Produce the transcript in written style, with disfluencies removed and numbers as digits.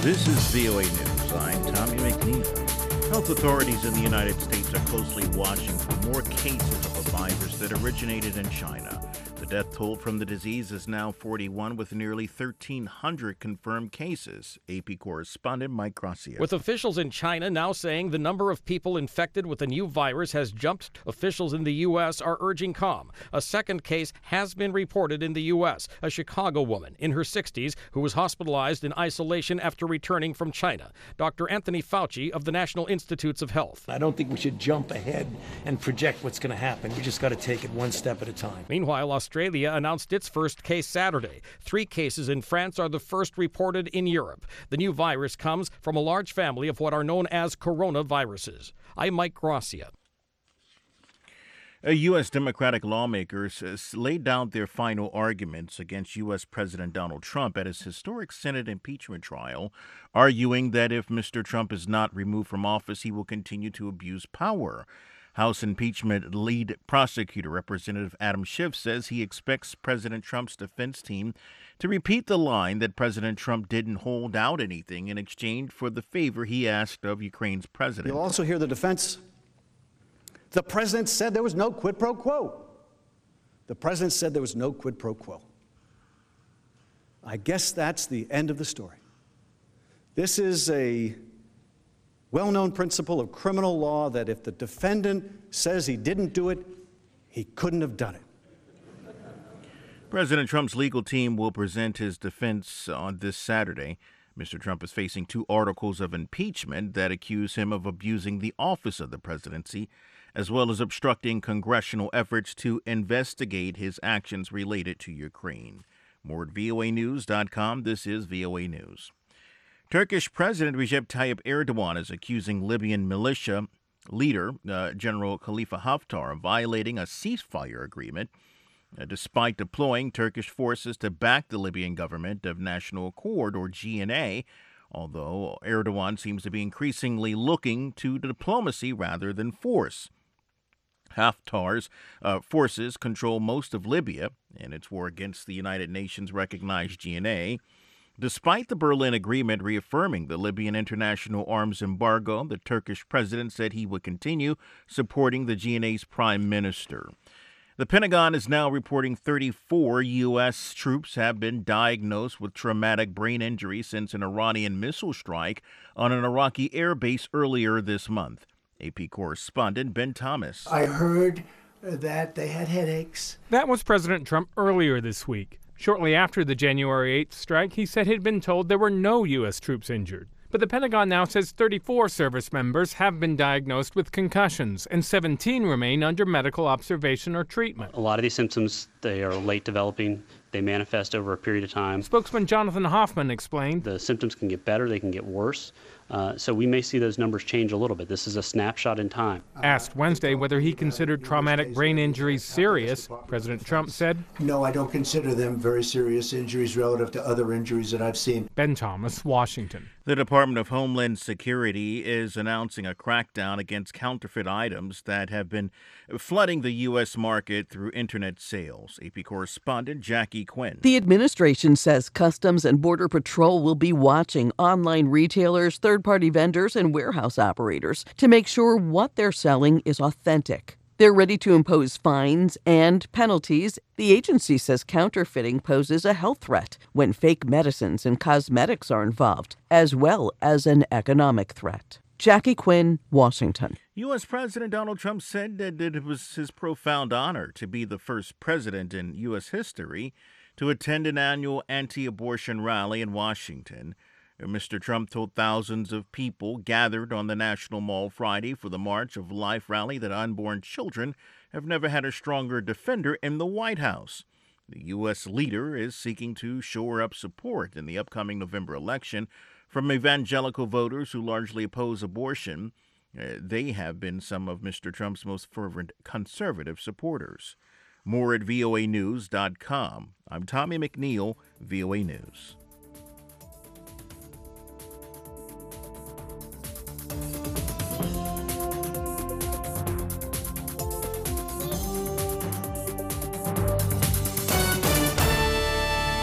This is VOA News. I'm Tommy McNeil. Health authorities in the United States are closely watching for more cases of a virus that originated in China. The death toll from the disease is now 41, with nearly 1,300 confirmed cases. AP correspondent Mike Gracia. With officials in China now saying the number of people infected with the new virus has jumped, officials in the U.S. are urging calm. A second case has been reported in the U.S., a Chicago woman in her 60s who was hospitalized in isolation after returning from China. Dr. Anthony Fauci of the National Institutes of Health. I don't think we should jump ahead and project what's going to happen. We just got to take it one step at a time. Meanwhile, Australia announced its first case Saturday. 3 cases in France are the first reported in Europe. The new virus comes from a large family of what are known as coronaviruses. I'm Mike Gracia. U.S. Democratic lawmakers laid down their final arguments against U.S. President Donald Trump at his historic Senate impeachment trial, arguing that if Mr. Trump is not removed from office, he will continue to abuse power. House impeachment lead prosecutor Representative Adam Schiff says he expects President Trump's defense team to repeat the line that President Trump didn't hold out anything in exchange for the favor he asked of Ukraine's president. You'll also hear the defense. The president said there was no quid pro quo. The president said there was no quid pro quo. I guess that's the end of the story. This is a well-known principle of criminal law that if the defendant says he didn't do it, he couldn't have done it. President Trump's legal team will present his defense on this Saturday. Mr. Trump is facing 2 articles of impeachment that accuse him of abusing the office of the presidency, as well as obstructing congressional efforts to investigate his actions related to Ukraine. More at voanews.com. This is VOA News. Turkish President Recep Tayyip Erdogan is accusing Libyan militia leader General Khalifa Haftar of violating a ceasefire agreement, despite deploying Turkish forces to back the Libyan Government of National Accord, or GNA, although Erdogan seems to be increasingly looking to diplomacy rather than force. Haftar's forces control most of Libya in its war against the United Nations-recognized GNA. Despite the Berlin Agreement reaffirming the Libyan international arms embargo, the Turkish president said he would continue supporting the GNA's prime minister. The Pentagon is now reporting 34 U.S. troops have been diagnosed with traumatic brain injury since an Iranian missile strike on an Iraqi air base earlier this month. AP correspondent Ben Thomas. I heard that they had headaches. That was President Trump earlier this week. Shortly after the January 8th strike, he said he'd been told there were no U.S. troops injured. But the Pentagon now says 34 service members have been diagnosed with concussions, and 17 remain under medical observation or treatment. A lot of these symptoms, they are late developing. They manifest over a period of time. Spokesman Jonathan Hoffman explained, the symptoms can get better, they can get worse. So we may see those numbers change a little bit. This is a snapshot in time. Asked Wednesday whether he considered traumatic brain injuries serious, President Trump said, "No, I don't consider them very serious injuries relative to other injuries that I've seen." Ben Thomas, Washington. The Department of Homeland Security is announcing a crackdown against counterfeit items that have been flooding the U.S. market through internet sales. AP correspondent Jackie Quinn. The administration says Customs and Border Patrol will be watching online retailers, third-party vendors, and warehouse operators to make sure what they're selling is authentic. They're ready to impose fines and penalties. The agency says counterfeiting poses a health threat when fake medicines and cosmetics are involved, as well as an economic threat. Jackie Quinn, Washington. U.S. President Donald Trump said that it was his profound honor to be the first president in U.S. history to attend an annual anti-abortion rally in Washington. Mr. Trump told thousands of people gathered on the National Mall Friday for the March of Life rally that unborn children have never had a stronger defender in the White House. The U.S. leader is seeking to shore up support in the upcoming November election from evangelical voters who largely oppose abortion. They have been some of Mr. Trump's most fervent conservative supporters. More at voanews.com. I'm Tommy McNeil, VOA News.